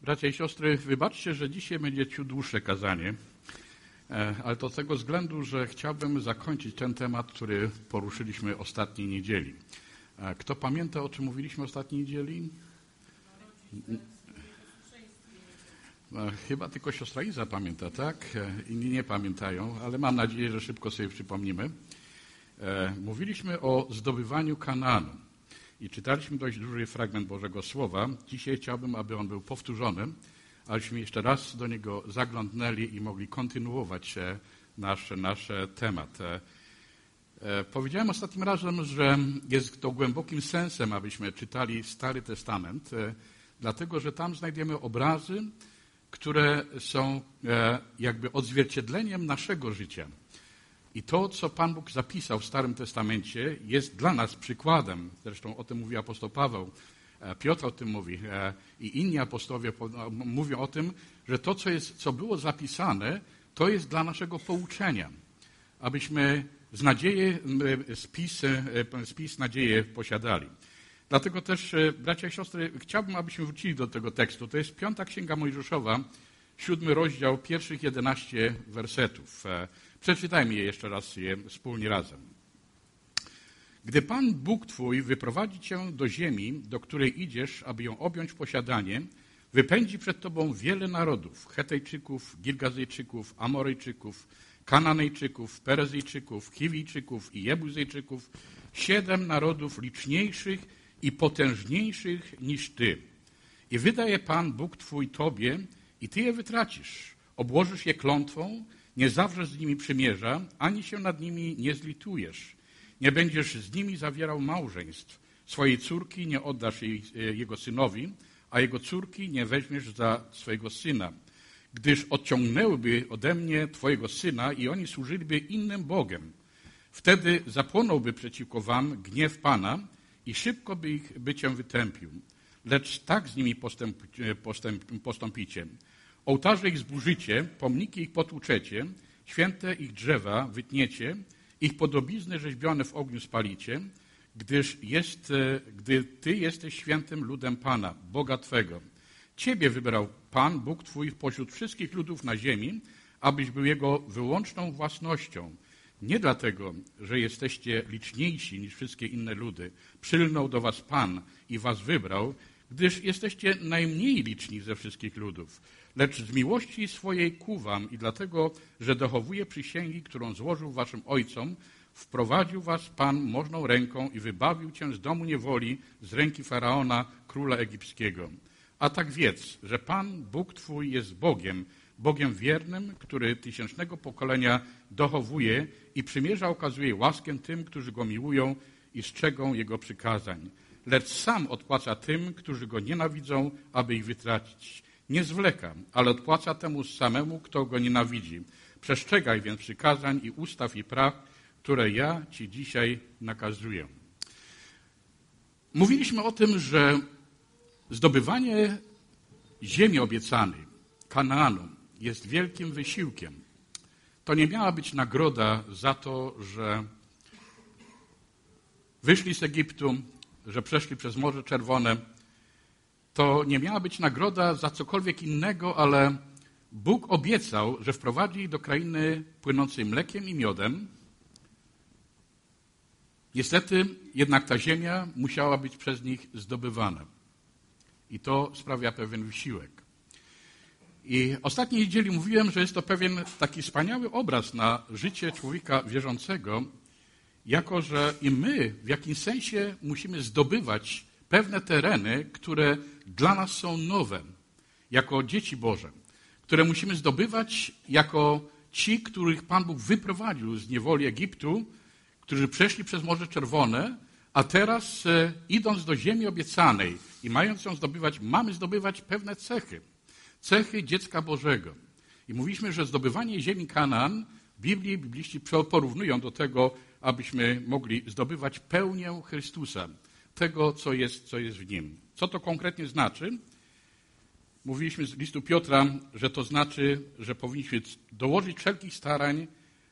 Bracia i siostry, wybaczcie, że dzisiaj będzie ciut dłuższe kazanie, ale to z tego względu, że chciałbym zakończyć ten temat, który poruszyliśmy ostatniej niedzieli. Kto pamięta, o czym mówiliśmy ostatniej niedzieli? Chyba tylko siostra Iza pamięta, tak? Inni nie pamiętają, ale mam nadzieję, że szybko sobie przypomnimy. Mówiliśmy o zdobywaniu Kanaanu i czytaliśmy dość duży fragment Bożego Słowa. Dzisiaj chciałbym, aby on był powtórzony, abyśmy jeszcze raz do niego zaglądnęli i mogli kontynuować nasz temat. Powiedziałem ostatnim razem, że jest to głębokim sensem, abyśmy czytali Stary Testament, dlatego że tam znajdziemy obrazy, które są jakby odzwierciedleniem naszego życia. I to, co Pan Bóg zapisał w Starym Testamencie, jest dla nas przykładem. Zresztą o tym mówi apostoł Paweł, Piotr o tym mówi i inni apostołowie mówią o tym, że to, co było zapisane, to jest dla naszego pouczenia, abyśmy z nadziei spis nadzieję posiadali. Dlatego też, bracia i siostry, chciałbym, abyśmy wrócili do tego tekstu. To jest 5 Księga Mojżeszowa, 7 rozdział, pierwszych 11 wersetów. Przeczytajmy je jeszcze raz wspólnie razem. Gdy Pan Bóg Twój wyprowadzi Cię do ziemi, do której idziesz, aby ją objąć w posiadanie, wypędzi przed Tobą wiele narodów, Hetejczyków, Girgazyjczyków, Amorejczyków, Kananejczyków, Perezyjczyków, Chiwijczyków i Jebuzejczyków, 7 narodów liczniejszych i potężniejszych niż Ty. I wydaje Pan Bóg Twój Tobie i Ty je wytracisz. Obłożysz je klątwą, nie zawrzesz z nimi przymierza, ani się nad nimi nie zlitujesz. Nie będziesz z nimi zawierał małżeństw. Swojej córki nie oddasz jego synowi, a jego córki nie weźmiesz za swojego syna. Gdyż odciągnęłyby ode mnie Twojego syna i oni służyliby innym Bogiem. Wtedy zapłonąłby przeciwko wam gniew Pana i szybko by cię wytępił. Lecz tak z nimi postąpicie. Ołtarze ich zburzycie, pomniki ich potłuczecie, święte ich drzewa wytniecie, ich podobizny rzeźbione w ogniu spalicie, gdy Ty jesteś świętym ludem Pana, Boga Twego. Ciebie wybrał Pan, Bóg Twój, pośród wszystkich ludów na ziemi, abyś był Jego wyłączną własnością. Nie dlatego, że jesteście liczniejsi niż wszystkie inne ludy. Przylgnął do was Pan i was wybrał, gdyż jesteście najmniej liczni ze wszystkich ludów. Lecz z miłości swojej ku wam i dlatego, że dochowuje przysięgi, którą złożył waszym ojcom, wprowadził was Pan możną ręką i wybawił cię z domu niewoli, z ręki Faraona, króla egipskiego. A tak wiedz, że Pan, Bóg Twój, jest Bogiem wiernym, który tysięcznego pokolenia dochowuje i przymierza okazuje łaskę tym, którzy Go miłują i strzegą Jego przykazań. Lecz sam odpłaca tym, którzy Go nienawidzą, aby ich wytracić. Nie zwleka, ale odpłaca temu samemu, kto Go nienawidzi. Przestrzegaj więc przykazań i ustaw i praw, które ja Ci dzisiaj nakazuję. Mówiliśmy o tym, że zdobywanie ziemi obiecanej, Kanaanu, jest wielkim wysiłkiem. To nie miała być nagroda za to, że wyszli z Egiptu, że przeszli przez Morze Czerwone. To nie miała być nagroda za cokolwiek innego, ale Bóg obiecał, że wprowadzi ich do krainy płynącej mlekiem i miodem. Niestety jednak ta ziemia musiała być przez nich zdobywana. I to sprawia pewien wysiłek. I ostatniej niedzieli mówiłem, że jest to pewien taki wspaniały obraz na życie człowieka wierzącego, jako że i my w jakimś sensie musimy zdobywać pewne tereny, które dla nas są nowe, jako dzieci Boże, które musimy zdobywać jako ci, których Pan Bóg wyprowadził z niewoli Egiptu, którzy przeszli przez Morze Czerwone, a teraz idąc do ziemi obiecanej i mając ją zdobywać, mamy zdobywać pewne cechy dziecka Bożego. I mówiliśmy, że zdobywanie ziemi Kanaan bibliści porównują do tego, abyśmy mogli zdobywać pełnię Chrystusa, tego, co jest w Nim. Co to konkretnie znaczy? Mówiliśmy z listu Piotra, że to znaczy, że powinniśmy dołożyć wszelkich starań,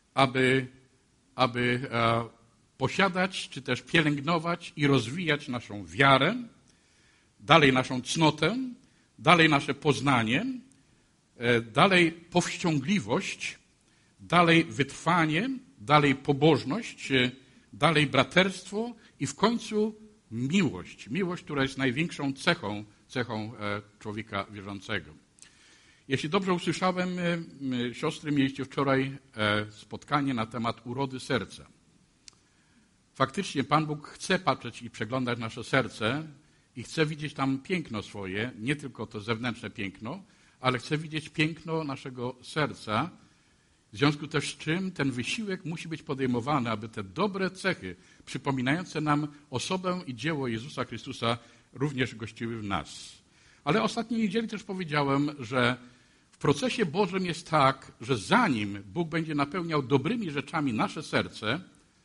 aby posiadać, czy też pielęgnować i rozwijać naszą wiarę, dalej naszą cnotę, dalej nasze poznanie, dalej powściągliwość, dalej wytrwanie, dalej pobożność, dalej braterstwo i w końcu miłość. Miłość, która jest największą cechą człowieka wierzącego. Jeśli dobrze usłyszałem, siostry, mieliście wczoraj spotkanie na temat urody serca. Faktycznie Pan Bóg chce patrzeć i przeglądać nasze serce i chce widzieć tam piękno swoje, nie tylko to zewnętrzne piękno, ale chce widzieć piękno naszego serca, w związku też z czym ten wysiłek musi być podejmowany, aby te dobre cechy przypominające nam osobę i dzieło Jezusa Chrystusa również gościły w nas. Ale ostatniej niedzieli też powiedziałem, że w procesie Bożym jest tak, że zanim Bóg będzie napełniał dobrymi rzeczami nasze serce,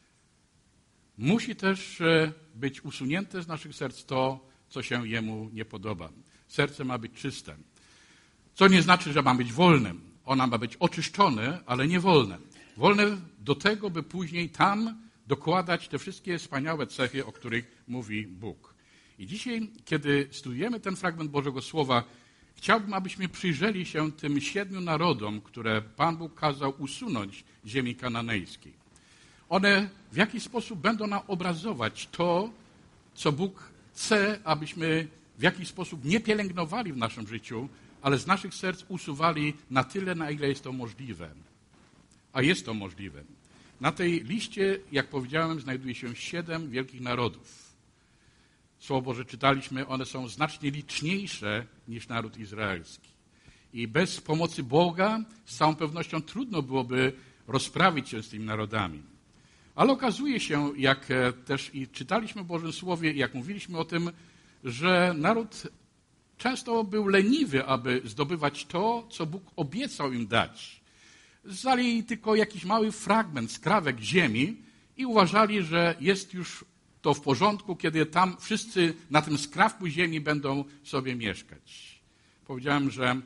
musi też być usunięte z naszych serc to, co się Jemu nie podoba. Serce ma być czyste. Co nie znaczy, że ma być wolnym. Ona ma być oczyszczone, ale nie wolne. Wolne do tego, by później tam dokładać te wszystkie wspaniałe cechy, o których mówi Bóg. I dzisiaj, kiedy studujemy ten fragment Bożego Słowa, chciałbym, abyśmy przyjrzeli się tym 7 narodom, które Pan Bóg kazał usunąć z ziemi kananejskiej. One w jakiś sposób będą nam obrazować to, co Bóg chce, abyśmy w jakiś sposób nie pielęgnowali w naszym życiu, ale z naszych serc usuwali na tyle, na ile jest to możliwe. A jest to możliwe. Na tej liście, jak powiedziałem, znajduje się 7 wielkich narodów. Słowo Boże czytaliśmy, one są znacznie liczniejsze niż naród izraelski. I bez pomocy Boga z całą pewnością trudno byłoby rozprawić się z tymi narodami. Ale okazuje się, jak też i czytaliśmy w Bożym Słowie, jak mówiliśmy o tym, że naród często był leniwy, aby zdobywać to, co Bóg obiecał im dać. Znali tylko jakiś mały fragment, skrawek ziemi i uważali, że jest już to w porządku, kiedy tam wszyscy na tym skrawku ziemi będą sobie mieszkać. Powiedziałem, że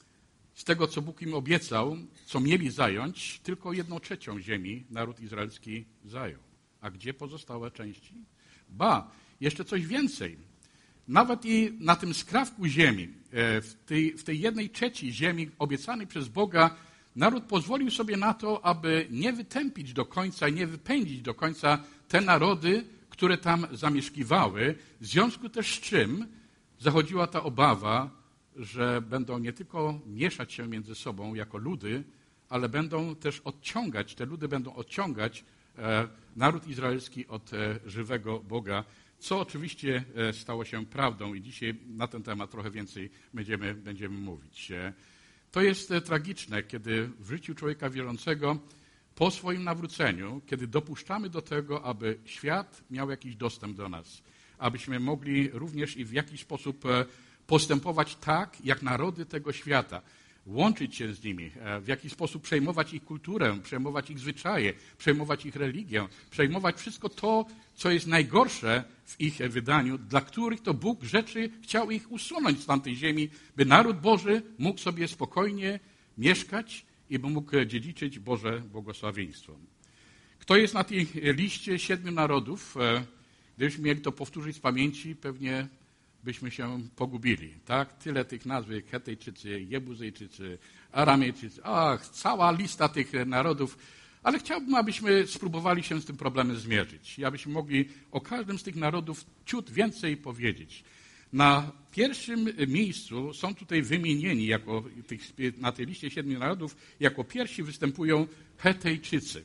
z tego, co Bóg im obiecał, co mieli zająć, tylko 1/3 ziemi naród izraelski zajął. A gdzie pozostałe części? Jeszcze coś więcej. Nawet i na tym skrawku ziemi, w tej 1/3 ziemi obiecanej przez Boga, naród pozwolił sobie na to, aby nie wytępić do końca, nie wypędzić do końca te narody, które tam zamieszkiwały, w związku też z czym zachodziła ta obawa, że będą nie tylko mieszać się między sobą jako ludy, ale będą też odciągać, te ludy będą odciągać naród izraelski od żywego Boga, co oczywiście stało się prawdą i dzisiaj na ten temat trochę więcej będziemy mówić. To jest tragiczne, kiedy w życiu człowieka wierzącego po swoim nawróceniu, kiedy dopuszczamy do tego, aby świat miał jakiś dostęp do nas, abyśmy mogli również i w jakiś sposób postępować tak, jak narody tego świata, łączyć się z nimi, w jakiś sposób przejmować ich kulturę, przejmować ich zwyczaje, przejmować ich religię, przejmować wszystko to, co jest najgorsze w ich wydaniu, dla których to Bóg rzeczy chciał ich usunąć z tamtej ziemi, by naród Boży mógł sobie spokojnie mieszkać i by mógł dziedziczyć Boże błogosławieństwo. Kto jest na tej liście 7 narodów? Gdybyśmy mieli to powtórzyć z pamięci, pewnie byśmy się pogubili. Tak? Tyle tych nazw, Hetejczycy, Jebuzejczycy, Aramejczycy, cała lista tych narodów. Ale chciałbym, abyśmy spróbowali się z tym problemem zmierzyć i abyśmy mogli o każdym z tych narodów ciut więcej powiedzieć. Na pierwszym miejscu są tutaj wymienieni na tej liście 7 narodów, jako pierwsi występują Hetejczycy.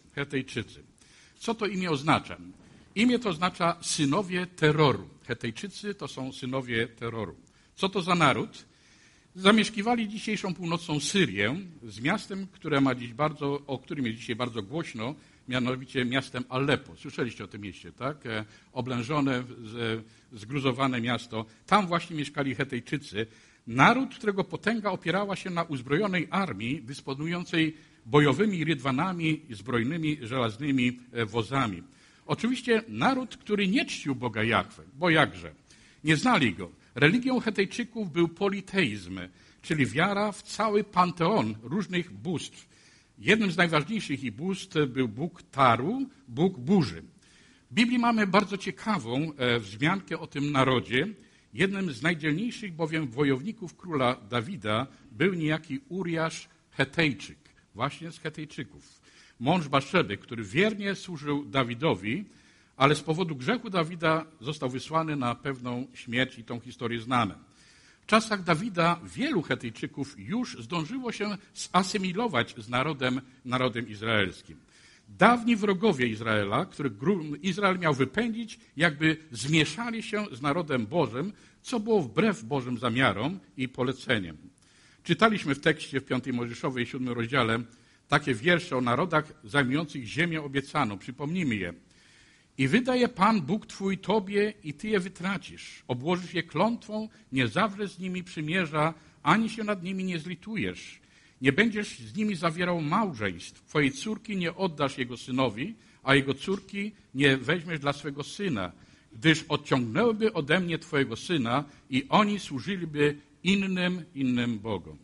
Co to imię oznacza? Imię to oznacza synowie terroru. Hetejczycy to są synowie terroru. Co to za naród? Zamieszkiwali dzisiejszą północną Syrię z miastem, o którym jest dzisiaj bardzo głośno, mianowicie miastem Aleppo. Słyszeliście o tym mieście, tak? Oblężone, zgruzowane miasto. Tam właśnie mieszkali Hetejczycy. Naród, którego potęga opierała się na uzbrojonej armii dysponującej bojowymi rydwanami i zbrojnymi żelaznymi wozami. Oczywiście naród, który nie czcił Boga Jahwe, bo jakże? Nie znali Go. Religią Hetejczyków był politeizm, czyli wiara w cały panteon różnych bóstw. Jednym z najważniejszych ich bóstw był Bóg Taru, Bóg burzy. W Biblii mamy bardzo ciekawą wzmiankę o tym narodzie. Jednym z najdzielniejszych bowiem wojowników króla Dawida był niejaki Uriasz Hetejczyk, właśnie z Hetejczyków. Mąż Batszeby, który wiernie służył Dawidowi, ale z powodu grzechu Dawida został wysłany na pewną śmierć i tą historię znamy. W czasach Dawida wielu Hetejczyków już zdążyło się zasymilować z narodem izraelskim. Dawni wrogowie Izraela, których Izrael miał wypędzić, jakby zmieszali się z narodem Bożym, co było wbrew Bożym zamiarom i poleceniem. Czytaliśmy w tekście w 5 Mojżeszowej, 7 rozdziale, takie wiersze o narodach zajmujących ziemię obiecaną. Przypomnijmy je. I wydaje Pan Bóg Twój Tobie i Ty je wytracisz. Obłożysz je klątwą, nie zawrzesz z nimi przymierza, ani się nad nimi nie zlitujesz. Nie będziesz z nimi zawierał małżeństw. Twojej córki nie oddasz jego synowi, a jego córki nie weźmiesz dla swego syna, gdyż odciągnęłyby ode mnie Twojego syna i oni służyliby innym bogom.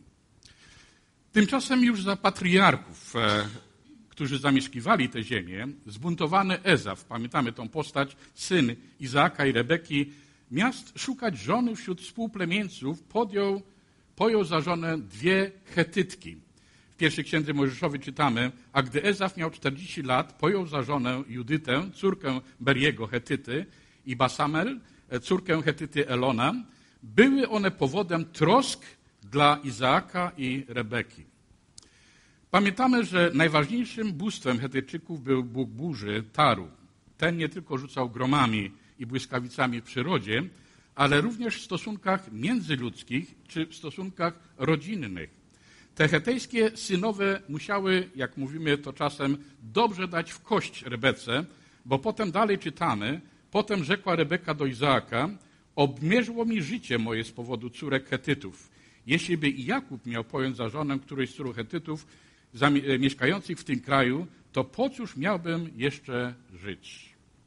Tymczasem już za patriarchów, którzy zamieszkiwali tę ziemię, zbuntowany Ezaf, pamiętamy tą postać, syn Izaaka i Rebeki, miast szukać żony wśród współplemieńców, pojął za żonę 2 Chetytki. W pierwszej księdze Mojżeszowej czytamy, a gdy Ezaf miał 40 lat, pojął za żonę Judytę, córkę Beriego Chetyty i Basamel, córkę Chetyty Elona. Były one powodem trosk dla Izaaka i Rebeki. Pamiętamy, że najważniejszym bóstwem Hetyjczyków był Bóg burzy, Taru. Ten nie tylko rzucał gromami i błyskawicami w przyrodzie, ale również w stosunkach międzyludzkich czy w stosunkach rodzinnych. Te hetejskie synowe musiały, jak mówimy to czasem, dobrze dać w kość Rebece, bo potem dalej czytamy, potem rzekła Rebeka do Izaaka, obmierzło mi życie moje z powodu córek Hetytów. Jeśli by i Jakub miał pojąć za żonę którejś z córek Hetytów mieszkających w tym kraju, to po cóż miałbym jeszcze żyć?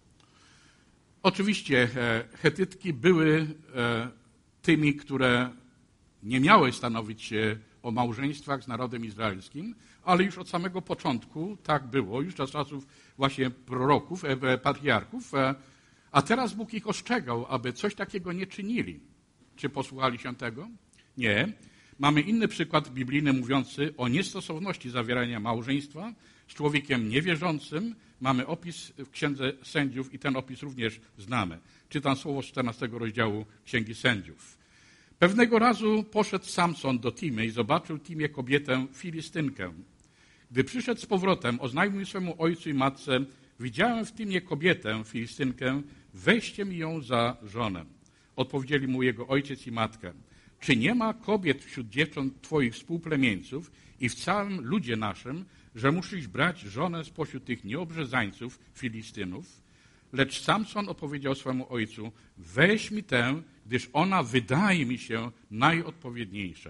Oczywiście Hetytki były tymi, które nie miały stanowić się o małżeństwach z narodem izraelskim, ale już od samego początku tak było, już za czasów właśnie proroków, patriarchów, a teraz Bóg ich ostrzegał, aby coś takiego nie czynili. Czy posłuchali się tego? Nie. Mamy inny przykład biblijny mówiący o niestosowności zawierania małżeństwa z człowiekiem niewierzącym. Mamy opis w Księdze Sędziów i ten opis również znamy. Czytam słowo z 14 rozdziału Księgi Sędziów. Pewnego razu poszedł Samson do Timy i zobaczył Timie kobietę Filistynkę. Gdy przyszedł z powrotem, oznajmił swemu ojcu i matce, widziałem w Timie kobietę Filistynkę, weźcie mi ją za żonę. Odpowiedzieli mu jego ojciec i matka. Czy nie ma kobiet wśród dziewcząt twoich współplemieńców i w całym ludzie naszym, że musisz brać żonę spośród tych nieobrzezańców Filistynów? Lecz Samson opowiedział swemu ojcu, weź mi tę, gdyż ona wydaje mi się najodpowiedniejsza.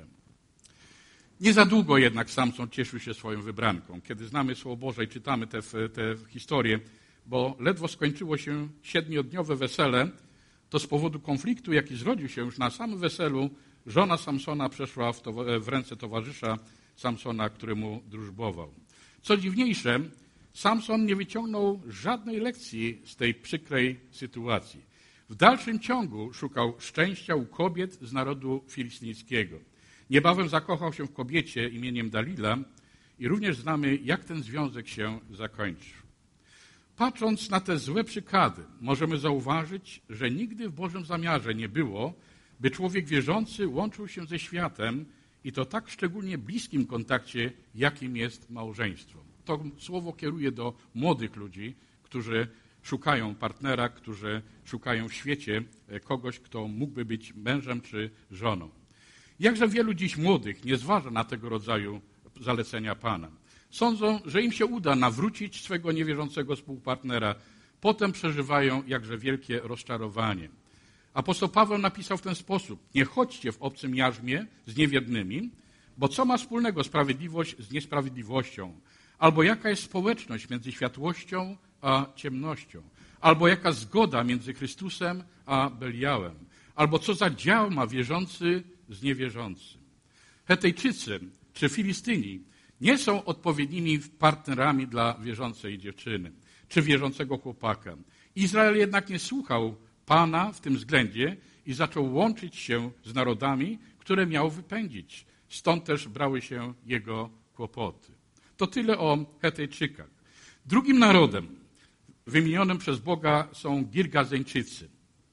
Nie za długo jednak Samson cieszył się swoją wybranką. Kiedy znamy Słowo Boże i czytamy tę historię, bo ledwo skończyło się 7-dniowe wesele, to z powodu konfliktu, jaki zrodził się już na samym weselu, żona Samsona przeszła w ręce towarzysza Samsona, który mu drużbował. Co dziwniejsze, Samson nie wyciągnął żadnej lekcji z tej przykrej sytuacji. W dalszym ciągu szukał szczęścia u kobiet z narodu filistyńskiego. Niebawem zakochał się w kobiecie imieniem Dalila i również znamy, jak ten związek się zakończył. Patrząc na te złe przykłady, możemy zauważyć, że nigdy w Bożym zamiarze nie było, by człowiek wierzący łączył się ze światem i to tak szczególnie bliskim kontakcie, jakim jest małżeństwo. To słowo kieruje do młodych ludzi, którzy szukają partnera, którzy szukają w świecie kogoś, kto mógłby być mężem czy żoną. Jakże wielu dziś młodych nie zważa na tego rodzaju zalecenia Pana. Sądzą, że im się uda nawrócić swego niewierzącego współpartnera. Potem przeżywają jakże wielkie rozczarowanie. Apostoł Paweł napisał w ten sposób: nie chodźcie w obcym jarzmie z niewiernymi, bo co ma wspólnego sprawiedliwość z niesprawiedliwością? Albo jaka jest społeczność między światłością a ciemnością? Albo jaka zgoda między Chrystusem a Beliałem? Albo co za dział ma wierzący z niewierzącym? Hetejczycy czy Filistyni nie są odpowiednimi partnerami dla wierzącej dziewczyny czy wierzącego chłopaka. Izrael jednak nie słuchał Pana w tym względzie i zaczął łączyć się z narodami, które miał wypędzić. Stąd też brały się jego kłopoty. To tyle o Hetejczykach. Drugim narodem wymienionym przez Boga są Girgazeńczycy.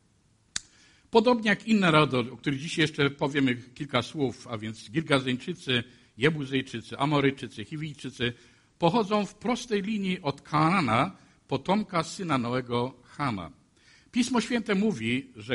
Podobnie jak inne narody, o których dzisiaj jeszcze powiemy kilka słów, a więc Girgazeńczycy, Jebuzejczycy, Amoryjczycy, Chiwijczycy, pochodzą w prostej linii od Kanaana, potomka syna Noego Chama. Pismo Święte mówi, że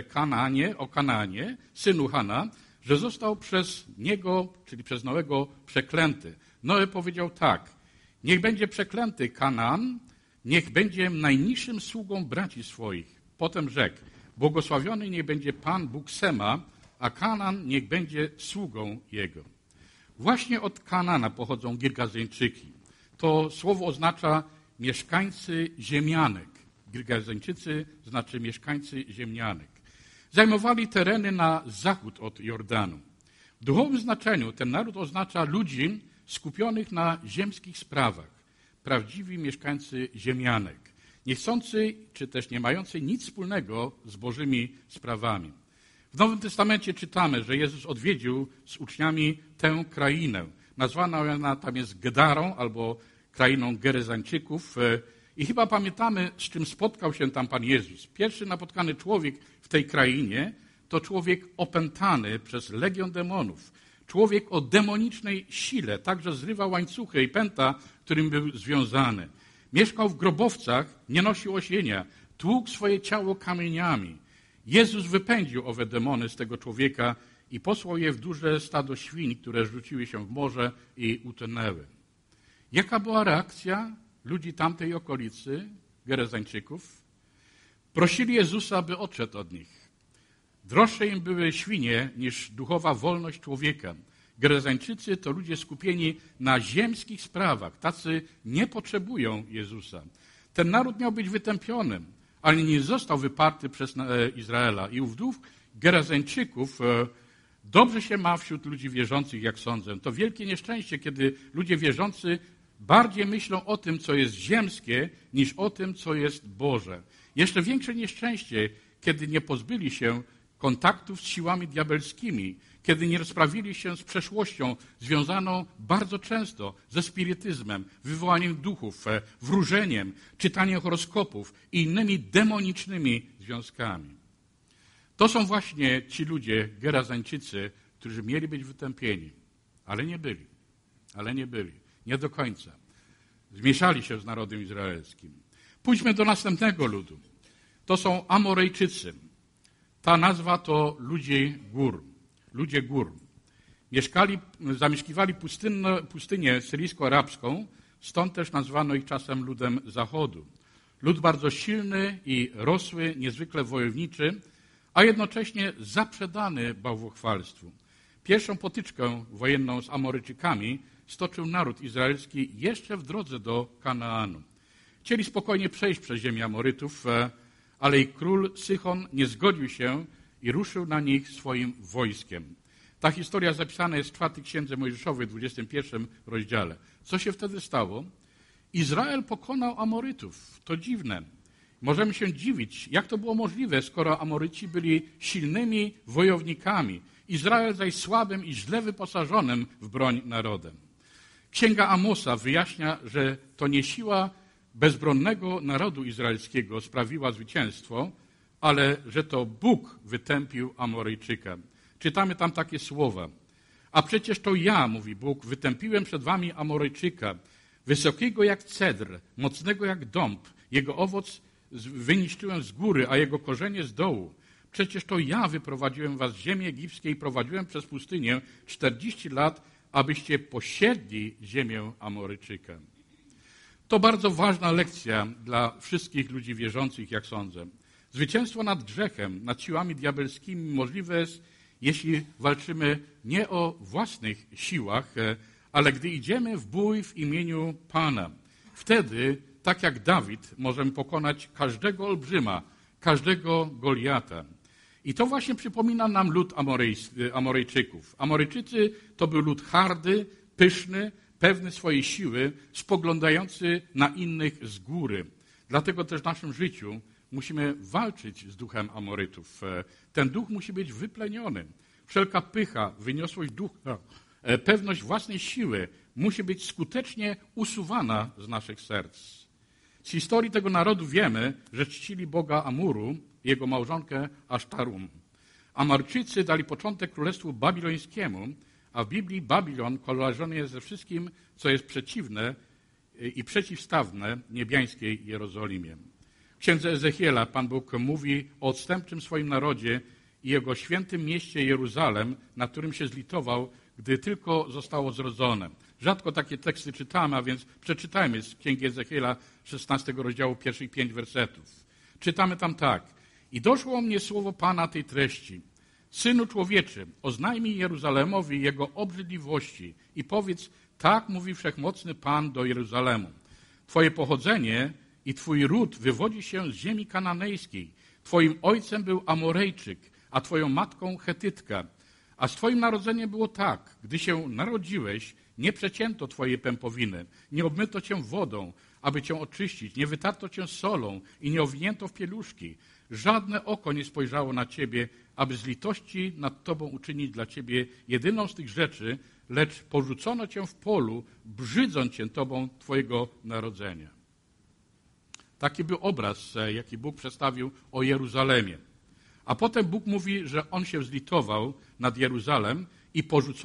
o Kanaanie, synu Chana, że został przez niego, czyli przez Noego, przeklęty. Noe powiedział tak: niech będzie przeklęty Kanaan, niech będzie najniższym sługą braci swoich. Potem rzekł: błogosławiony niech będzie Pan Bóg Sema, a Kanaan niech będzie sługą jego. Właśnie od Kanaana pochodzą Girgazeńczyki. To słowo oznacza mieszkańcy ziemianek. Girgazeńczycy znaczy mieszkańcy ziemianek. Zajmowali tereny na zachód od Jordanu. W duchowym znaczeniu ten naród oznacza ludzi skupionych na ziemskich sprawach. Prawdziwi mieszkańcy ziemianek. Nie chcący, czy też nie mający nic wspólnego z Bożymi sprawami. W Nowym Testamencie czytamy, że Jezus odwiedził z uczniami tę krainę. Nazwana ona tam jest Gedarą albo krainą Gerezańczyków. I chyba pamiętamy, z czym spotkał się tam Pan Jezus. Pierwszy napotkany człowiek w tej krainie to człowiek opętany przez legion demonów. Człowiek o demonicznej sile, także zrywa łańcuchy i pęta, którym był związany. Mieszkał w grobowcach, nie nosił osienia, tłukł swoje ciało kamieniami. Jezus wypędził owe demony z tego człowieka i posłał je w duże stado świń, które rzuciły się w morze i utonęły. Jaka była reakcja ludzi tamtej okolicy, Gerezańczyków? Prosili Jezusa, by odszedł od nich. Droższe im były świnie niż duchowa wolność człowieka. Gerezańczycy to ludzie skupieni na ziemskich sprawach. Tacy nie potrzebują Jezusa. Ten naród miał być wytępiony, ale nie został wyparty przez Izraela. I ów duch Gerezańczyków dobrze się ma wśród ludzi wierzących, jak sądzę. To wielkie nieszczęście, kiedy ludzie wierzący bardziej myślą o tym, co jest ziemskie, niż o tym, co jest Boże. Jeszcze większe nieszczęście, kiedy nie pozbyli się kontaktów z siłami diabelskimi, kiedy nie rozprawili się z przeszłością związaną bardzo często ze spirytyzmem, wywołaniem duchów, wróżeniem, czytaniem horoskopów i innymi demonicznymi związkami. To są właśnie ci ludzie, Gerazańczycy, którzy mieli być wytępieni, ale nie byli. Nie do końca. Zmieszali się z narodem izraelskim. Pójdźmy do następnego ludu. To są Amorejczycy. Ta nazwa to ludzie gór. Zamieszkiwali pustynię syryjsko-arabską, stąd też nazwano ich czasem ludem zachodu. Lud bardzo silny i rosły, niezwykle wojowniczy, a jednocześnie zaprzedany bałwochwalstwu. Pierwszą potyczkę wojenną z Amoryjczykami stoczył naród izraelski jeszcze w drodze do Kanaanu. Chcieli spokojnie przejść przez ziemię Amorytów, ale ich król Sychon nie zgodził się i ruszył na nich swoim wojskiem. Ta historia zapisana jest w 4 Księdze Mojżeszowej, 21 rozdziale. Co się wtedy stało? Izrael pokonał Amorytów. To dziwne. Możemy się dziwić, jak to było możliwe, skoro Amoryci byli silnymi wojownikami, Izrael zaś słabym i źle wyposażonym w broń narodem. Księga Amosa wyjaśnia, że to nie siła bezbronnego narodu izraelskiego sprawiła zwycięstwo, ale że to Bóg wytępił Amoryjczyka. Czytamy tam takie słowa. A przecież to ja, mówi Bóg, wytępiłem przed wami Amoryjczyka, wysokiego jak cedr, mocnego jak dąb. Jego owoc wyniszczyłem z góry, a jego korzenie z dołu. Przecież to ja wyprowadziłem was z ziemi egipskiej i prowadziłem przez pustynię 40 lat, abyście posiedli ziemię Amoryjczyka. To bardzo ważna lekcja dla wszystkich ludzi wierzących, jak sądzę. Zwycięstwo nad grzechem, nad siłami diabelskimi możliwe jest, jeśli walczymy nie o własnych siłach, ale gdy idziemy w bój w imieniu Pana. Wtedy, tak jak Dawid, możemy pokonać każdego olbrzyma, każdego Goliata. I to właśnie przypomina nam lud Amoryjczyków. Amoryjczycy to był lud hardy, pyszny, pewny swojej siły, spoglądający na innych z góry. Dlatego też w naszym życiu musimy walczyć z duchem Amorytów. Ten duch musi być wypleniony. Wszelka pycha, wyniosłość ducha, pewność własnej siły musi być skutecznie usuwana z naszych serc. Z historii tego narodu wiemy, że czcili boga Amuru i jego małżonkę Asztarum. Amarczycy dali początek królestwu babilońskiemu, a w Biblii Babilon kojarzony jest ze wszystkim, co jest przeciwne i przeciwstawne niebiańskiej Jerozolimie. W księdze Ezechiela Pan Bóg mówi o odstępczym swoim narodzie i jego świętym mieście Jeruzalem, na którym się zlitował, gdy tylko zostało zrodzone. Rzadko takie teksty czytamy, a więc przeczytajmy z księgi Ezechiela 16 rozdziału pierwszych 5 wersetów. Czytamy tam tak. I doszło mnie słowo Pana tej treści. Synu człowieczy, oznajmij Jeruzalemowi jego obrzydliwości i powiedz, tak mówi wszechmocny Pan do Jeruzalemu. Twoje pochodzenie i twój ród wywodzi się z ziemi kananejskiej. Twoim ojcem był Amorejczyk, a twoją matką Chetytka. A z twoim narodzeniem było tak, gdy się narodziłeś, nie przecięto twojej pępowiny, nie obmyto cię wodą, aby cię oczyścić, nie wytarto cię solą i nie owinięto w pieluszki. Żadne oko nie spojrzało na ciebie, aby z litości nad tobą uczynić dla ciebie jedyną z tych rzeczy, lecz porzucono cię w polu, brzydząc cię tobą twojego narodzenia. Taki był obraz, jaki Bóg przedstawił o Jeruzalemie. A potem Bóg mówi, że On się zlitował nad Jeruzalem i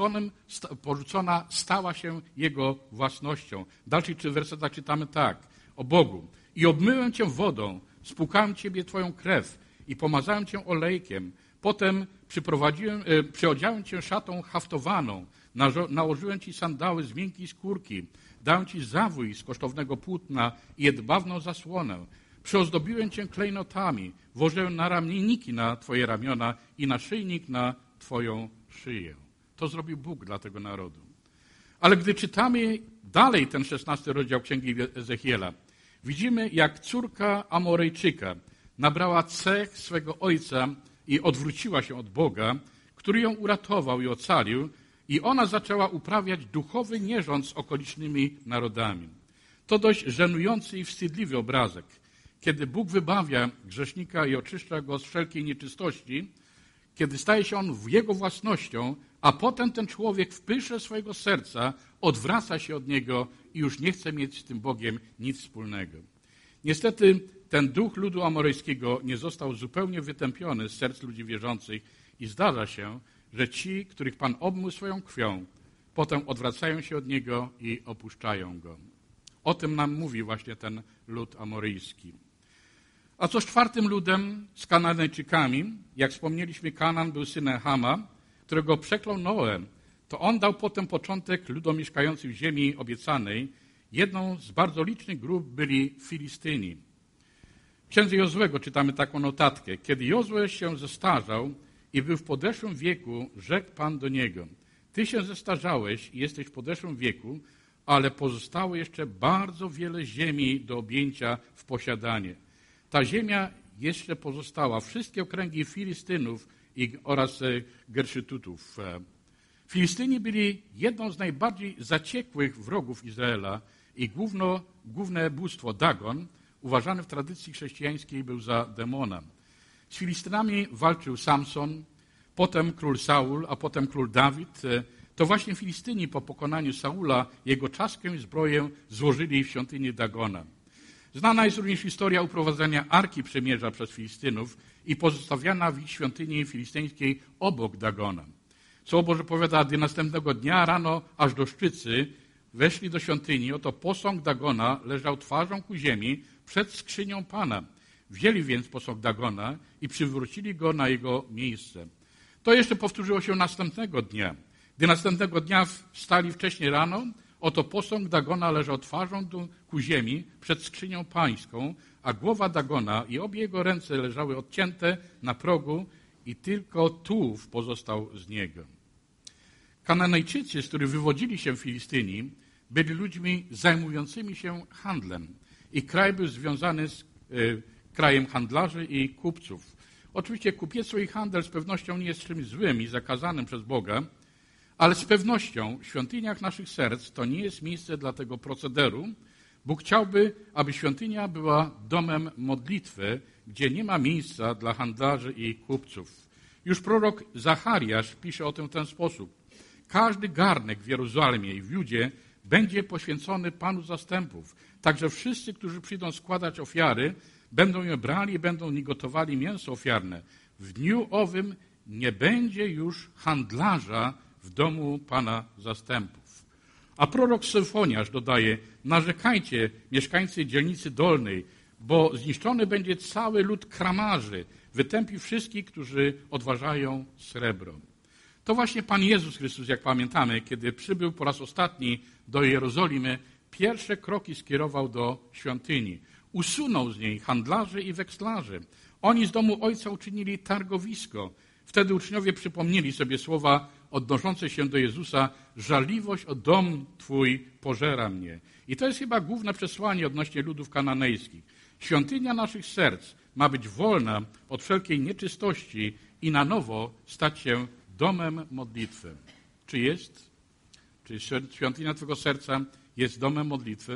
porzucona stała się Jego własnością. W dalszych wersetach czytamy tak, o Bogu. I obmyłem Cię wodą, spłukałem Ciebie Twoją krew i pomazałem Cię olejkiem. Potem przyodziałem Cię szatą haftowaną, nałożyłem Ci sandały z miękkiej skórki, dałem Ci zawój z kosztownego płótna i jedwabną zasłonę. Przyozdobiłem Cię klejnotami, włożyłem naramienniki na Twoje ramiona i naszyjnik na Twoją szyję. To zrobił Bóg dla tego narodu. Ale gdy czytamy dalej ten 16 rozdział Księgi Ezechiela, widzimy, jak córka Amorejczyka nabrała cech swego ojca i odwróciła się od Boga, który ją uratował i ocalił, i ona zaczęła uprawiać duchowy nierząd z okolicznymi narodami. To dość żenujący i wstydliwy obrazek. Kiedy Bóg wybawia grzesznika i oczyszcza go z wszelkiej nieczystości, kiedy staje się on jego własnością, a potem ten człowiek w pysze swojego serca odwraca się od niego i już nie chce mieć z tym Bogiem nic wspólnego. Niestety ten duch ludu amorejskiego nie został zupełnie wytępiony z serc ludzi wierzących i zdarza się, że ci, których Pan obmył swoją krwią, potem odwracają się od niego i opuszczają go. O tym nam mówi właśnie ten lud amoryjski. A co z czwartym ludem, z Kananejczykami? Jak wspomnieliśmy, Kanan był synem Hama, którego przeklął Noe. To on dał potem początek ludom mieszkającym w ziemi obiecanej. Jedną z bardzo licznych grup byli Filistyni. W księdze Jozłego czytamy taką notatkę. Kiedy Jozue się zestarzał i był w podeszłym wieku, rzekł Pan do niego: Ty się zestarzałeś i jesteś w podeszłym wieku, ale pozostało jeszcze bardzo wiele ziemi do objęcia w posiadanie. Ta ziemia jeszcze pozostała. Wszystkie okręgi Filistynów oraz Gerszytutów. Filistyni byli jedną z najbardziej zaciekłych wrogów Izraela i główne bóstwo Dagon, uważany w tradycji chrześcijańskiej, był za demona. Z Filistynami walczył Samson, potem król Saul, a potem król Dawid. To właśnie Filistyni po pokonaniu Saula jego czaskę i zbroję złożyli w świątyni Dagona. Znana jest również historia uprowadzenia Arki Przymierza przez Filistynów i pozostawiana w ich świątyni filistyńskiej obok Dagona. Słowo Boże powiada, gdy następnego dnia rano aż do szczycy weszli do świątyni, oto posąg Dagona leżał twarzą ku ziemi przed skrzynią Pana. Wzięli więc posąg Dagona i przywrócili go na jego miejsce. To jeszcze powtórzyło się następnego dnia. Gdy następnego dnia wstali wcześnie rano, oto posąg Dagona leżał twarzą ku ziemi przed skrzynią pańską, a głowa Dagona i obie jego ręce leżały odcięte na progu i tylko tułów pozostał z niego. Kananejczycy, z których wywodzili się Filistyni, byli ludźmi zajmującymi się handlem i kraj był związany z krajem handlarzy i kupców. Oczywiście kupiectwo i handel z pewnością nie jest czymś złym i zakazanym przez Boga, ale z pewnością w świątyniach naszych serc to nie jest miejsce dla tego procederu. Bóg chciałby, aby świątynia była domem modlitwy, gdzie nie ma miejsca dla handlarzy i kupców. Już prorok Zachariasz pisze o tym w ten sposób. Każdy garnek w Jerozolimie i w Judzie będzie poświęcony Panu zastępów. Także wszyscy, którzy przyjdą składać ofiary, będą je brali i będą gotowali mięso ofiarne. W dniu owym nie będzie już handlarza w domu Pana zastępów. A prorok Sofoniasz dodaje, narzekajcie, mieszkańcy dzielnicy Dolnej, bo zniszczony będzie cały lud kramarzy, wytępi wszystkich, którzy odważają srebro. To właśnie Pan Jezus Chrystus, jak pamiętamy, kiedy przybył po raz ostatni do Jerozolimy, pierwsze kroki skierował do świątyni. Usunął z niej handlarzy i wekslarzy. Oni z domu Ojca uczynili targowisko. Wtedy uczniowie przypomnieli sobie słowa odnoszące się do Jezusa, żarliwość o dom Twój pożera mnie. I to jest chyba główne przesłanie odnośnie ludów kananejskich. Świątynia naszych serc ma być wolna od wszelkiej nieczystości i na nowo stać się domem modlitwy. Czy jest? Czy świątynia Twojego serca jest domem modlitwy?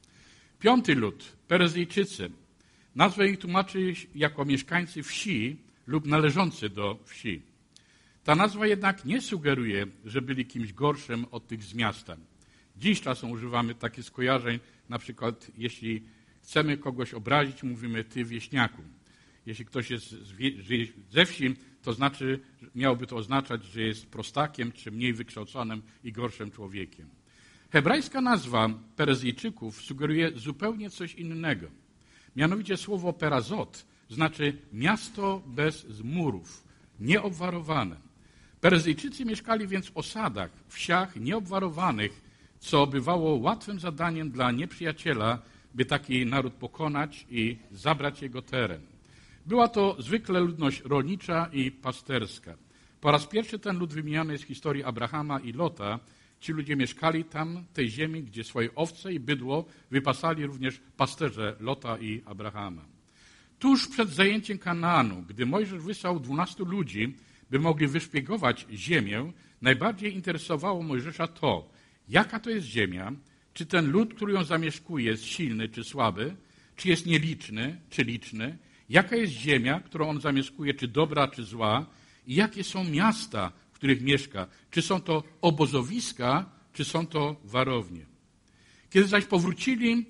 5. lud, Peryzyjczycy. Nazwę ich tłumaczy jako mieszkańcy wsi lub należący do wsi. Ta nazwa jednak nie sugeruje, że byli kimś gorszym od tych z miasta. Dziś czasem używamy takich skojarzeń, na przykład jeśli chcemy kogoś obrazić, mówimy ty wieśniaku. Jeśli ktoś jest ze wsi, to znaczy, miałoby to oznaczać, że jest prostakiem, czy mniej wykształconym i gorszym człowiekiem. Hebrajska nazwa Peryzyjczyków sugeruje zupełnie coś innego. Mianowicie słowo perazot znaczy miasto bez murów, nieobwarowane. Peryzyjczycy mieszkali więc w osadach, wsiach nieobwarowanych, co bywało łatwym zadaniem dla nieprzyjaciela, by taki naród pokonać i zabrać jego teren. Była to zwykle ludność rolnicza i pasterska. Po raz pierwszy ten lud wymieniany jest w historii Abrahama i Lota. Ci ludzie mieszkali tam, tej ziemi, gdzie swoje owce i bydło wypasali również pasterze Lota i Abrahama. Tuż przed zajęciem Kanaanu, gdy Mojżesz wysłał 12 ludzi, by mogli wyszpiegować ziemię, najbardziej interesowało Mojżesza to, jaka to jest ziemia, czy ten lud, który ją zamieszkuje, jest silny czy słaby, czy jest nieliczny czy liczny, jaka jest ziemia, którą on zamieszkuje, czy dobra, czy zła, i jakie są miasta, w których mieszka, czy są to obozowiska, czy są to warownie. Kiedy zaś powrócili,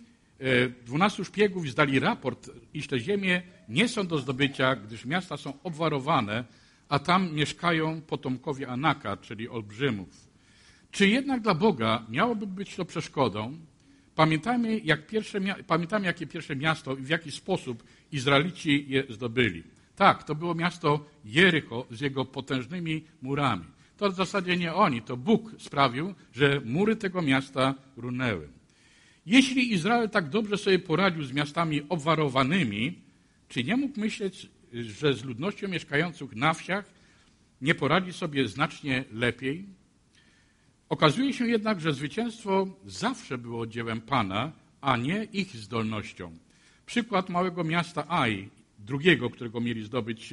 12 szpiegów zdali raport, iż te ziemie nie są do zdobycia, gdyż miasta są obwarowane, a tam mieszkają potomkowie Anaka, czyli olbrzymów. Czy jednak dla Boga miałoby być to przeszkodą? Pamiętajmy, jakie pierwsze miasto i w jaki sposób Izraelici je zdobyli. Tak, to było miasto Jericho z jego potężnymi murami. To w zasadzie nie oni, to Bóg sprawił, że mury tego miasta runęły. Jeśli Izrael tak dobrze sobie poradził z miastami obwarowanymi, czy nie mógł myśleć, że z ludnością mieszkającą na wsiach nie poradzi sobie znacznie lepiej? Okazuje się jednak, że zwycięstwo zawsze było dziełem Pana, a nie ich zdolnością. Przykład małego miasta Ai, drugiego, którego mieli zdobyć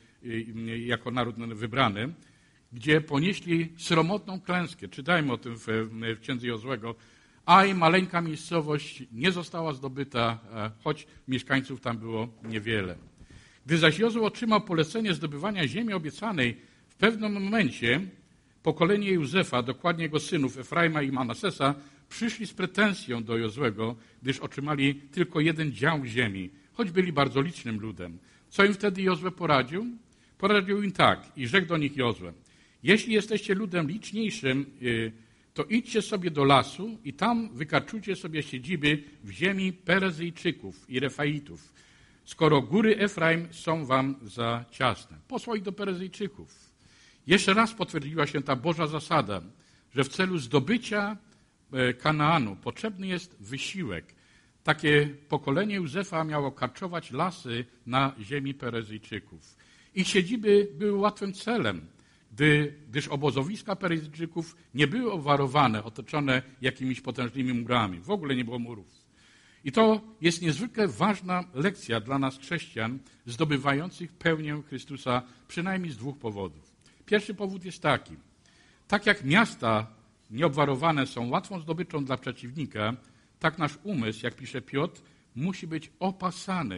jako naród wybrany, gdzie ponieśli sromotną klęskę. Czytajmy o tym w Księdze Jozłego. Ai, maleńka miejscowość, nie została zdobyta, choć mieszkańców tam było niewiele. Gdy zaś Jozue otrzymał polecenie zdobywania ziemi obiecanej, w pewnym momencie pokolenie Józefa, dokładnie jego synów Efraima i Manasesa, przyszli z pretensją do Jozłego, gdyż otrzymali tylko jeden dział ziemi, choć byli bardzo licznym ludem. Co im wtedy Jozue poradził? Poradził im tak i rzekł do nich Jozue: jeśli jesteście ludem liczniejszym, to idźcie sobie do lasu i tam wykarczujcie sobie siedziby w ziemi Peryzyjczyków i Refaitów, skoro góry Efraim są wam za ciasne. Posłał ich do Peryzyjczyków. Jeszcze raz potwierdziła się ta Boża zasada, że w celu zdobycia Kanaanu potrzebny jest wysiłek. Takie pokolenie Józefa miało karczować lasy na ziemi Peryzyjczyków. Ich siedziby były łatwym celem, gdyż obozowiska Peryzyjczyków nie były obwarowane, otoczone jakimiś potężnymi murami. W ogóle nie było murów. I to jest niezwykle ważna lekcja dla nas chrześcijan zdobywających pełnię Chrystusa przynajmniej z 2 powodów. Pierwszy powód jest taki. Tak jak miasta nieobwarowane są łatwą zdobyczą dla przeciwnika, tak nasz umysł, jak pisze Piotr, musi być opasany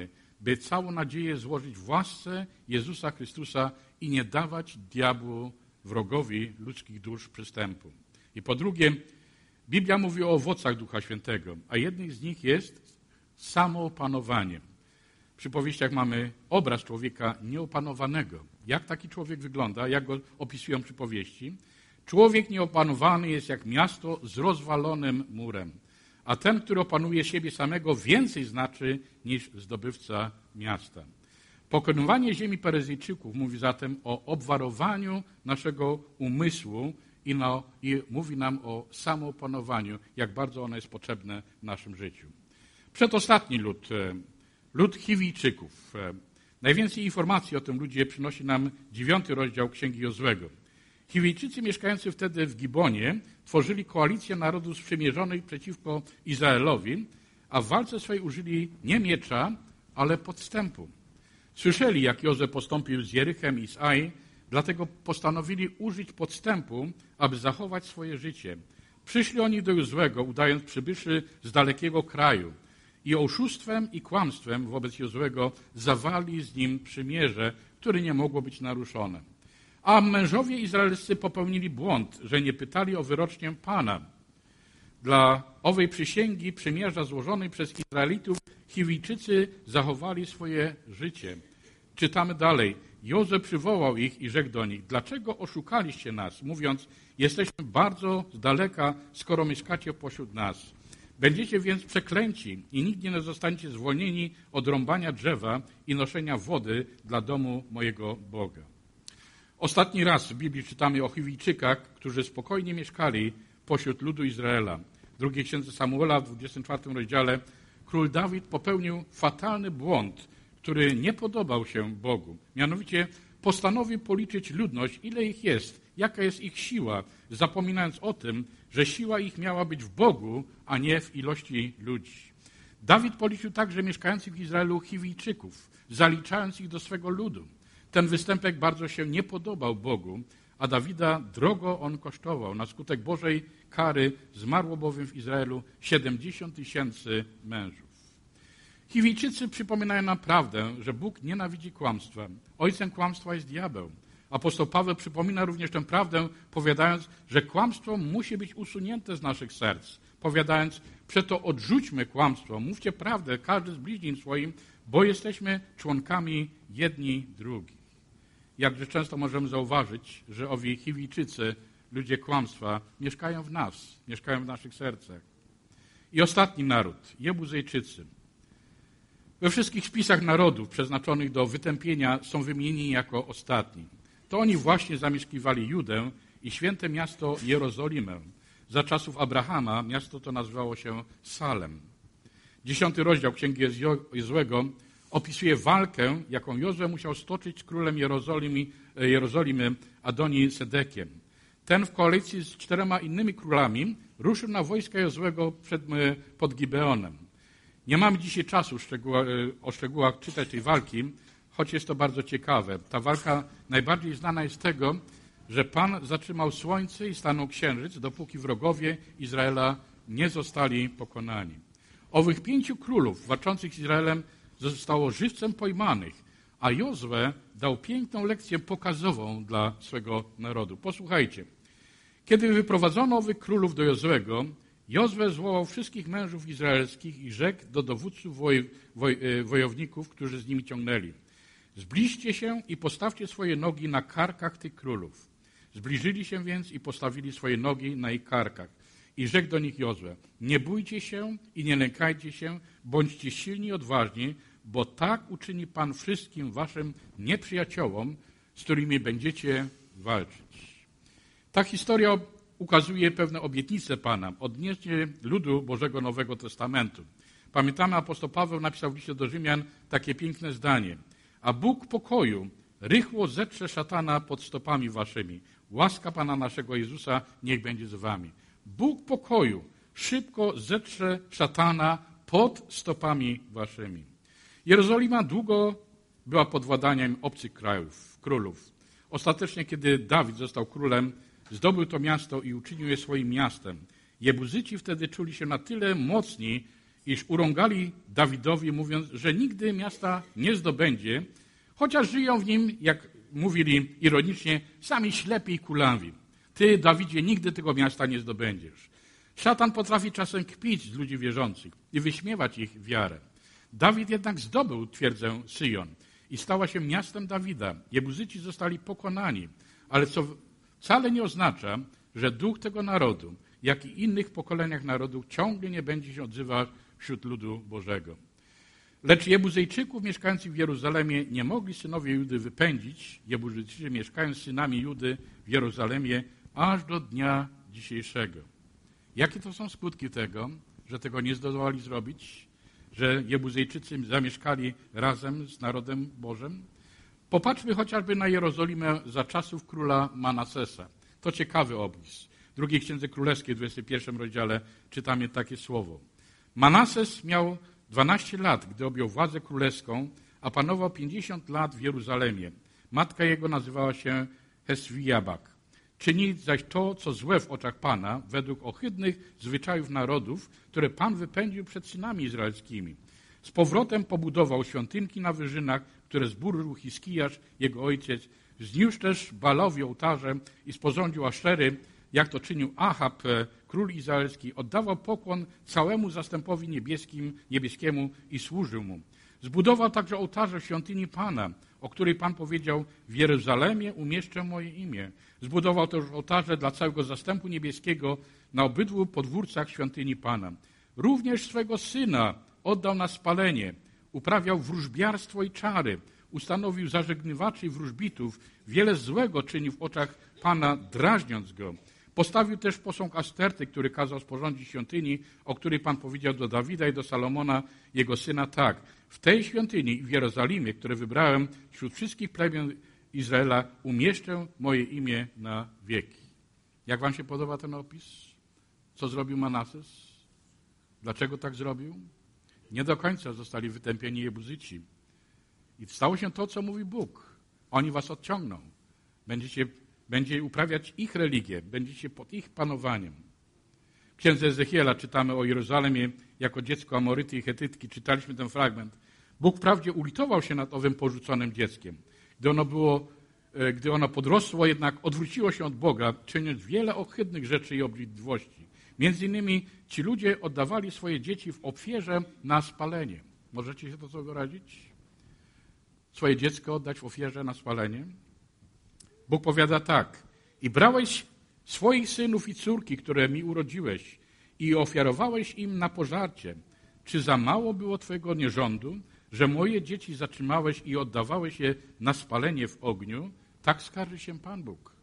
by całą nadzieję złożyć w łasce Jezusa Chrystusa i nie dawać diabłu, wrogowi ludzkich dusz, przystępu. I po drugie, Biblia mówi o owocach Ducha Świętego, a jednym z nich jest samoopanowanie. W przypowieściach mamy obraz człowieka nieopanowanego. Jak taki człowiek wygląda, jak go opisują przypowieści? Człowiek nieopanowany jest jak miasto z rozwalonym murem, a ten, który opanuje siebie samego, więcej znaczy niż zdobywca miasta. Pokonywanie ziemi Peryzyjczyków mówi zatem o obwarowaniu naszego umysłu i mówi nam o samoopanowaniu, jak bardzo ono jest potrzebne w naszym życiu. Przedostatni lud Chiwijczyków. Najwięcej informacji o tym ludzie przynosi nam 9 rozdział Księgi Jozłego. Chiwijczycy mieszkający wtedy w Gibonie tworzyli koalicję narodów sprzymierzonych przeciwko Izraelowi, a w walce swojej użyli nie miecza, ale podstępu. Słyszeli, jak Jozue postąpił z Jerychem i z Ai, dlatego postanowili użyć podstępu, aby zachować swoje życie. Przyszli oni do Jozłego, udając przybyszy z dalekiego kraju i oszustwem i kłamstwem wobec Jozłego zawarli z nim przymierze, które nie mogło być naruszone. A mężowie izraelscy popełnili błąd, że nie pytali o wyrocznię Pana. Dla owej przysięgi przymierza złożonej przez Izraelitów Chiwijczycy zachowali swoje życie. Czytamy dalej. Jozue przywołał ich i rzekł do nich: dlaczego oszukaliście nas, mówiąc, jesteśmy bardzo z daleka, skoro mieszkacie pośród nas. Będziecie więc przeklęci i nigdy nie zostaniecie zwolnieni od rąbania drzewa i noszenia wody dla domu mojego Boga. Ostatni raz w Biblii czytamy o Chiwijczykach, którzy spokojnie mieszkali pośród ludu Izraela. W drugiej księdze Samuela, w 24 rozdziale, król Dawid popełnił fatalny błąd, który nie podobał się Bogu. Mianowicie postanowił policzyć ludność, ile ich jest, jaka jest ich siła, zapominając o tym, że siła ich miała być w Bogu, a nie w ilości ludzi. Dawid policzył także mieszkających w Izraelu Chiwijczyków, zaliczając ich do swego ludu. Ten występek bardzo się nie podobał Bogu, a Dawida drogo on kosztował. Na skutek Bożej kary zmarło bowiem w Izraelu 70 000 mężów. Chiwijczycy przypominają nam prawdę, że Bóg nienawidzi kłamstwa. Ojcem kłamstwa jest diabeł. Apostoł Paweł przypomina również tę prawdę, powiadając, że kłamstwo musi być usunięte z naszych serc. Powiadając, przeto odrzućmy kłamstwo, mówcie prawdę, każdy z bliźnim swoim, bo jesteśmy członkami jedni drugich. Jakże często możemy zauważyć, że owi Chiwijczycy, ludzie kłamstwa, mieszkają w nas, mieszkają w naszych sercach. I ostatni naród, Jebuzejczycy. We wszystkich spisach narodów przeznaczonych do wytępienia są wymienieni jako ostatni. To oni właśnie zamieszkiwali Judę i święte miasto Jerozolimę. Za czasów Abrahama miasto to nazywało się Salem. 10 rozdział Księgi Jozłego opisuje walkę, jaką Jozue musiał stoczyć z królem Jerozolimy Adoni-Sedekiem. Ten w koalicji z 4 innymi królami ruszył na wojska Jozłego pod Gibeonem. Nie mamy dzisiaj czasu o szczegółach czytać tej walki, choć jest to bardzo ciekawe. Ta walka najbardziej znana jest z tego, że Pan zatrzymał słońce i stanął księżyc, dopóki wrogowie Izraela nie zostali pokonani. Owych 5 królów walczących z Izraelem zostało żywcem pojmanych, a Jozue dał piękną lekcję pokazową dla swego narodu. Posłuchajcie. Kiedy wyprowadzono owych królów do Jozuego, Jozue zwołał wszystkich mężów izraelskich i rzekł do dowódców wojowników, którzy z nimi ciągnęli: zbliżcie się i postawcie swoje nogi na karkach tych królów. Zbliżyli się więc i postawili swoje nogi na ich karkach. I rzekł do nich Jozue: nie bójcie się i nie lękajcie się, bądźcie silni i odważni, bo tak uczyni Pan wszystkim waszym nieprzyjaciołom, z którymi będziecie walczyć. Ta historia ukazuje pewne obietnice Pana odnośnie ludu Bożego Nowego Testamentu. Pamiętamy, apostoł Paweł napisał w liście do Rzymian takie piękne zdanie: a Bóg pokoju rychło zetrze szatana pod stopami waszymi. Łaska Pana naszego Jezusa niech będzie z wami. Bóg pokoju szybko zetrze szatana pod stopami waszymi. Jerozolima długo była pod władaniem obcych królów. Ostatecznie, kiedy Dawid został królem, zdobył to miasto i uczynił je swoim miastem. Jebuzyci wtedy czuli się na tyle mocni iż urągali Dawidowi, mówiąc, że nigdy miasta nie zdobędzie, chociaż żyją w nim, jak mówili ironicznie, sami ślepi i kulawi. Ty, Dawidzie, nigdy tego miasta nie zdobędziesz. Szatan potrafi czasem kpić z ludzi wierzących i wyśmiewać ich wiarę. Dawid jednak zdobył twierdzę Syjon i stała się miastem Dawida. Jebuzyci zostali pokonani, ale co wcale nie oznacza, że duch tego narodu, jak i innych pokoleniach narodów, ciągle nie będzie się odzywał wśród ludu Bożego. Lecz Jebuzyjczyków mieszkających w Jerozolimie nie mogli synowie Judy wypędzić. Jebuzyjczycy mieszkają z synami Judy w Jerozolimie aż do dnia dzisiejszego. Jakie to są skutki tego, że tego nie zdołali zrobić? Że Jebuzyjczycy zamieszkali razem z narodem Bożym? Popatrzmy chociażby na Jerozolimę za czasów króla Manasesa. To ciekawy opis. W drugiej Księdze Królewskiej, w 21 rozdziale, czytamy takie słowo. Manases miał 12 lat, gdy objął władzę królewską, a panował 50 lat w Jeruzalemie. Matka jego nazywała się Heswijabak. Czyni zaś to, co złe w oczach Pana, według ohydnych zwyczajów narodów, które Pan wypędził przed synami izraelskimi. Z powrotem pobudował świątynki na wyżynach, które zburzył Hiskijasz, jego ojciec. Zniósł też Baalowi ołtarze i sporządził Aszery, jak to czynił Achab, król izraelski. Oddawał pokłon całemu zastępowi niebieskiemu i służył mu. Zbudował także ołtarze w świątyni Pana, o której Pan powiedział, w Jerozolimie umieszczę moje imię. Zbudował też ołtarze dla całego zastępu niebieskiego na obydwu podwórcach świątyni Pana. Również swego syna oddał na spalenie. Uprawiał wróżbiarstwo i czary. Ustanowił zażegnywaczy i wróżbitów. Wiele złego czynił w oczach Pana, drażniąc go. Postawił też posąg Asterty, który kazał sporządzić świątyni, o której Pan powiedział do Dawida i do Salomona, jego syna, tak. W tej świątyni i w Jerozolimie, które wybrałem wśród wszystkich plemion Izraela, umieszczę moje imię na wieki. Jak wam się podoba ten opis? Co zrobił Manases? Dlaczego tak zrobił? Nie do końca zostali wytępieni Jebuzyci. I stało się to, co mówi Bóg. Oni was odciągną. Będzie uprawiać ich religię, będziecie pod ich panowaniem. W Księdze Ezechiela czytamy o Jerozolimie jako dziecko Amoryty i Chetytki. Czytaliśmy ten fragment. Bóg wprawdzie ulitował się nad owym porzuconym dzieckiem. Gdy ono podrosło, jednak odwróciło się od Boga, czyniąc wiele ohydnych rzeczy i obrzydliwości. Między innymi ci ludzie oddawali swoje dzieci w ofierze na spalenie. Możecie się to wyobrazić? Swoje dziecko oddać w ofierze na spalenie? Bóg powiada tak. I brałeś swoich synów i córki, które mi urodziłeś, i ofiarowałeś im na pożarcie. Czy za mało było twojego nierządu, że moje dzieci zatrzymałeś i oddawałeś je na spalenie w ogniu? Tak skarży się Pan Bóg.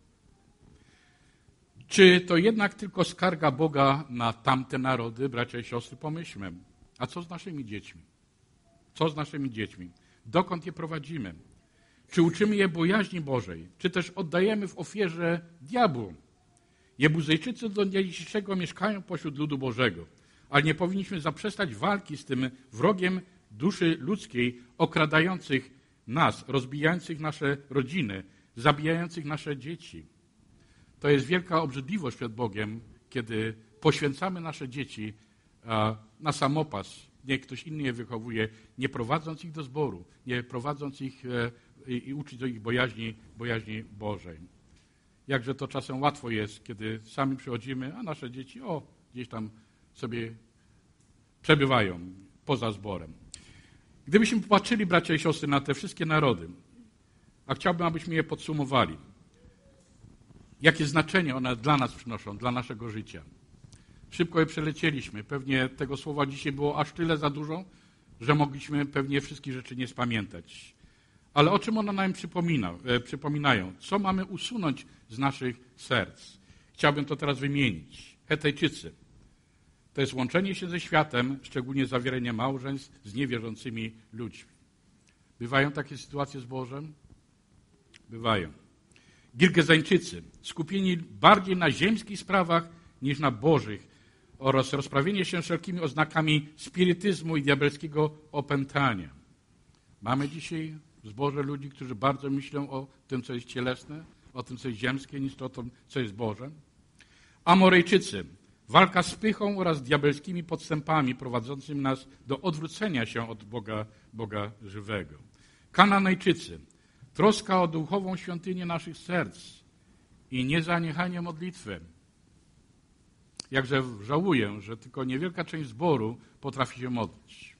Czy to jednak tylko skarga Boga na tamte narody, bracia i siostry? Pomyślmy. A co z naszymi dziećmi? Co z naszymi dziećmi? Dokąd je prowadzimy? Czy uczymy je bojaźni Bożej? Czy też oddajemy w ofierze diabłu? Jebuzyjczycy do dnia dzisiejszego mieszkają pośród ludu Bożego, ale nie powinniśmy zaprzestać walki z tym wrogiem duszy ludzkiej, okradających nas, rozbijających nasze rodziny, zabijających nasze dzieci. To jest wielka obrzydliwość przed Bogiem, kiedy poświęcamy nasze dzieci na samopas. Niech ktoś inny je wychowuje, nie prowadząc ich do zboru, nie prowadząc ich i uczyć do ich bojaźni Bożej. Jakże to czasem łatwo jest, kiedy sami przychodzimy, a nasze dzieci gdzieś tam sobie przebywają poza zborem. Gdybyśmy popatrzyli, bracia i siostry, na te wszystkie narody, a chciałbym, abyśmy je podsumowali, jakie znaczenie one dla nas przynoszą, dla naszego życia. Szybko je przelecieliśmy. Pewnie tego słowa dzisiaj było aż tyle za dużo, że mogliśmy pewnie wszystkich rzeczy nie spamiętać. Ale o czym one nam przypominają? Co mamy usunąć z naszych serc? Chciałbym to teraz wymienić. Hetejczycy. To jest łączenie się ze światem, szczególnie zawieranie małżeństw z niewierzącymi ludźmi. Bywają takie sytuacje z Bożem? Bywają. Girgezańczycy. Skupieni bardziej na ziemskich sprawach niż na bożych oraz rozprawienie się wszelkimi oznakami spirytyzmu i diabelskiego opętania. Mamy dzisiaj w zborze ludzi, którzy bardzo myślą o tym, co jest cielesne, o tym, co jest ziemskie, niż o tym, co jest Boże. Amorejczycy. Walka z pychą oraz diabelskimi podstępami prowadzącymi nas do odwrócenia się od Boga żywego. Kananejczycy. Troska o duchową świątynię naszych serc i niezaniechanie modlitwy. Jakże żałuję, że tylko niewielka część zboru potrafi się modlić.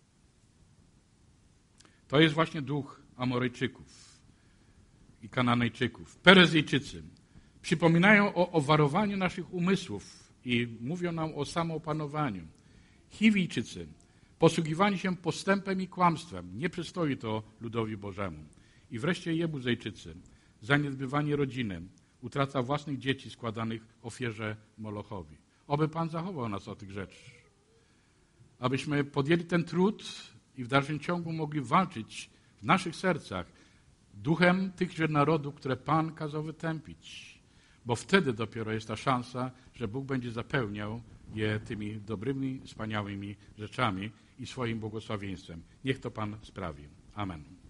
To jest właśnie duch Amorejczyków i Kananejczyków. Perezyjczycy przypominają o owarowaniu naszych umysłów i mówią nam o samoopanowaniu. Chiwijczycy, posługiwanie się postępem i kłamstwem, nie przystoi to ludowi Bożemu. I wreszcie Jebuzejczycy, zaniedbywanie rodziny, utrata własnych dzieci składanych ofierze Molochowi. Oby Pan zachował nas od tych rzeczy. Abyśmy podjęli ten trud i w dalszym ciągu mogli walczyć w naszych sercach duchem tychże narodów, które Pan kazał wytępić. Bo wtedy dopiero jest ta szansa, że Bóg będzie zapełniał je tymi dobrymi, wspaniałymi rzeczami i swoim błogosławieństwem. Niech to Pan sprawi. Amen.